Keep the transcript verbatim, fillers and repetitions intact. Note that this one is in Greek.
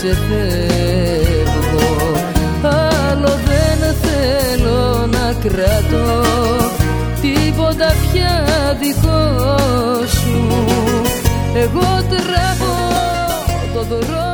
ξεφεύγω. Άλλο δεν θέλω να κρατώ τίποτα πια δικό σου. Εγώ τραβώ το δρόμο